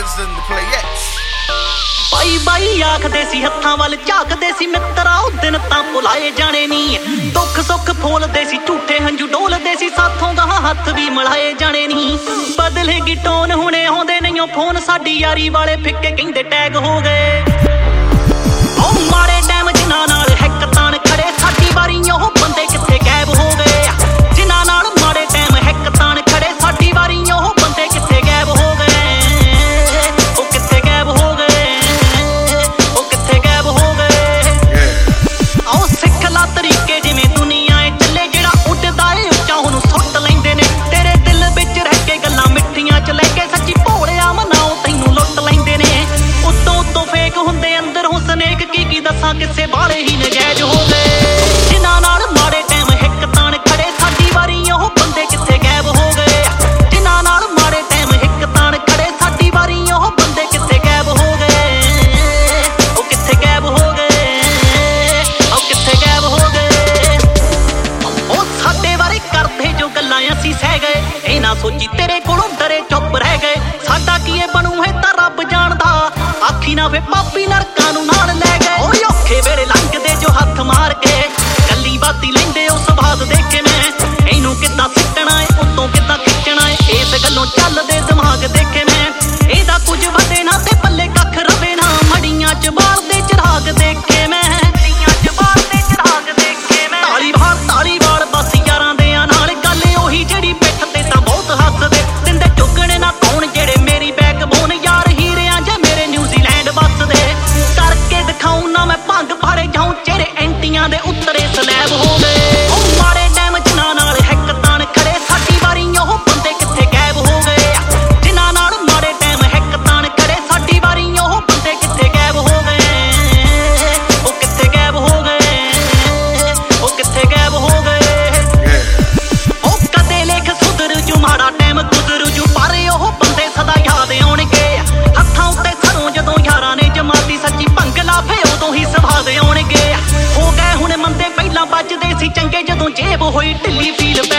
players and the playettes. ਬਾਈ ਬਾਈ ਆਖਦੇ ਸੀ ਹੱਥਾਂ ਵੱਲ ਝਾਕਦੇ ਸੀ ਮਿੱਤਰਾ ਉਹ ਦਿਨ ਤਾਂ ਭੁਲਾਏ ਜਾਣੇ ਨੀ ਦੁੱਖ ਸੁੱਖ ਫੋਲਦੇ ਸੀ ਝੂਠੇ ਹੰਝੂ ਡੋਲਦੇ ਸੀ ਸਾਥੋਂ ਗਾਹਾਂ ਹੱਥ ਵੀ ਮਿਲਾਏ ਜਾਣੇ ਨੀ ਬਦਲੇਗੀ ਟੋਨ ਹੁਣੇ ਆਉਂਦੇ ਨਹੀਂ ਫੋਨ ਸਾਡੀ ਯਾਰੀ ਵਾਲੇ ਫਿੱਕੇ ਕਹਿੰਦੇ ਟੈਗ ਹੋ ਗਏ ਉਹ ਮਾੜੇ ਟਾਈਮ ਜਿਨ੍ਹਾਂ ਨਾਲ ਹਿੱਕ ਤਾਣ ਖੜੇ ਸਾਡੀ ਵਾਰੀ ਉਹ ਬੰਦੇ ਕਿੱਥੇ ਗਾਇਬ ਹੋ ਗਏ ਜਿਨ੍ਹਾਂ ਨਾਲ ਮਾੜੇ ਟਾਈਮ ਹਿੱਕ ਤਾਣ ਖੜੇ ਸਾਡੀ ਵਾਰੀ ਉਹ ਬੰਦੇ ਕਿੱਥੇ ਗਾਇਬ ਹੋ ਗਏ ਉਹ ਕਿੱਥੇ ਗਾਇਬ ਹੋ ਗਏ ਤਰੀਕੇ ਜਿਵੇਂ ਦੁਨੀਆ ਏ ਚੱਲੇ ਜਿਹੜਾ ਉੱਡਦਾ ਏ ਉੱਚਾ ਉਹਨੂੰ ਸੁੱਟ ਲੈਂਦੇ ਨੇ ਤੇਰੇ ਦਿਲ ਵਿੱਚ ਰਹਿ ਕੇ ਗੱਲਾਂ ਮਿੱਠੀਆਂ ਚ ਲੈ ਕੇ ਸੱਚੀ ਭੋਲਿਆ ਮਨਾਓ ਤੈਨੂੰ ਲੁੱਟ ਲੈਂਦੇ ਨੇ ਉੱਤੋਂ ਫੇਕ ਹੁੰਦੇ ਅੰਦਰ ਹੁਸਨੇਕ ਕੀ ਦੱਸਾਂ ਕਿਸੇ ਵਾਲੇ ਹੀ ਨਜਾਇਜ਼ ਹੋ ਗਏ ਜਿਨ੍ਹਾਂ ਨਾਲ ਮਾੜੇ ਟਾਈਮ ਹਿੱਕ ਤਾਣ ਖੜੇ ਸਾਡੀ ਵਾਰੀ ਉਹ ਬੰਦੇ ਕਿੱਥੇ ਗਾਇਬ ਹੋ ਗਏ ਜਿਨ੍ਹਾਂ ਨਾਲ ਮਾੜੇ ਟਾਈਮ ਹਿੱਕ ਤਾਣ ਖੜੇ ਸਾਡੀ ਵਾਰੀ ਉਹ ਬੰਦੇ ਕਿੱਥੇ ਗਾਇਬ ਹੋ ਗਏ ਉਹ ਕਿੱਥੇ ਗਾਇਬ ਹੋ ਗਏ ਕਰਦੇ ਜੋ ਗੱਲਾਂ ਅਸੀਂ ਸਹਿ ਗਏ ਇਹ ਨਾ ਸੋਚੀ ਤੇਰੇ ਕੋਲੋਂ ਡਰੇ ਚੁੱਪ ਰਹਿ ਗਏ ਸਾਡਾ ਕੀ ਇਹ ਬਣੂ ਹੈ ਤਾਂ ਰੱਬ ਜਾਣਦਾ ਆਖੀ ਨਾ ਵੇ ਪਾਪੀ ਨਰਕਾਂ ਨੂੰ ਨਾਲ ਲੈ ਗਏ ਓਏ ਔਖੇ ਵੇਲੇ ਲੰਘਦੇ ਜੋ ਹੱਥ ਮਾਰ ਕੇ ਕੱਲੀ ਬਾਤੀ ਲੈਂਦੇ ਉਸ ਬਾਤ ਦੇਖ ਕੇ ਮੈਂ ਇਹਨੂੰ ਕਿੱਦਾਂ ਸਿੱਟਣਾ ਏ ਉੱਤੋਂ ਕਿੱਦਾਂ ਖਿੱਚਣਾ ਏ ਇਸ ਗੱਲੋਂ ਚੱਲਦੇ ਦਿਮਾਗ ਦੇਖੇ ਮੈਂ ਇਹਦਾ ਕੁਝ ਵਧੇ ਨਾ ਤੇ ਪੱਲੇ ਕੱਖ ਰਵੇ ਨਾ ਮੜੀਆਂ ਚ ਬਾਲਦੇ ਚਿਰਾਗ ਦੇਖੇ ਮੈਂ ਮੜੀਆਂ ਚ ਬਾਲਦੇ ਚਿਰਾਗ ਦੇਖੇ ਮੈਂ ਤਾਲੀ ਵਾਲ ਬਸ ਯਾਰਾਂ ਦੇ ਨਾਲ ਗੱਲ ਉਹੀ ਜਿਹੜੀ ਪਿੱਠ ਤੇ ਤਾਂ ਬਹੁਤ ਹੱਸਦੇ ਦਿੰਦੇ ਚੁੱਕਣੇ ਨਾ ਕੌਣ ਜਿਹੜੇ ਮੇਰੀ ਬੈਕਬੋਨ ਯਾਰ ਹੀਰਿਆਂ ਜਾਂ ਮੇਰੇ ਨਿਊਜ਼ੀਲੈਂਡ ਵੱਸਦੇ ਕਰਕੇ ਦਿਖਾਉਂ ਨਾ ਮੈਂ ਭੰਗ ਫਾੜੇ ਜਾਉਂ ਚਿਹਰੇ ਐਂਟੀਆਂ ਦੇ ਉੱਤਰੇ ਸਲੈਬ ਹੋ ਗਏ ਉਹ ਮਾੜੇ ਟਾਈਮ ਜਿਨ੍ਹਾਂ ਨਾਲ ਹਿੱਕ ਤਾਣ ਖੜੇ ਸਾਡੀ ਵਾਰੀ ਉਹ ਬੰਦੇ ਕਿੱਥੇ ਗਾਇਬ ਹੋ ਗਏ ਜਿਨ੍ਹਾਂ ਨਾਲ ਮਾੜੇ ਟਾਈਮ ਹਿੱਕ ਤਾਣ ਖੜੇ ਸਾਡੀ ਵਾਰੀ ਉਹ ਬੰਦੇ ਕਿੱਥੇ ਗਾਇਬ ਹੋ ਗਏ ਉਹ ਕਿੱਥੇ ਗਾਇਬ ਹੋ ਗਏ ਉਹ ਕਿੱਥੇ ਗਾਇਬ ਹੋ ਗਏ ਮਾੜਾ ਟਾਈਮ ਗੁਜ਼ਰ ਜੂ ਪਰ ਉਹ ਬੰਦੇ ਸਦਾ ਯਾਦ ਆਉਣਗੇ ਹੱਥਾਂ ਉੱਤੇ ਸਰੋਂ ਜਦੋਂ ਯਾਰਾਂ ਨੇ ਜਮਾਤੀ ਸੱਚੀ ਭੰਗਲਾ ਫੇ ਉਦੋਂ ਹੀ ਸਵਾਦ ਆਉਣਗੇ ਹੋ ਗਏ ਹੁਣ ਮੰਦੇ ਪਹਿਲਾਂ ਵੱਜਦੇ ਸੀ ਚੰਗੇ ਜਦੋਂ ਜੇਬ ਹੋਈ ਢਿੱਲੀ ਫੀਲ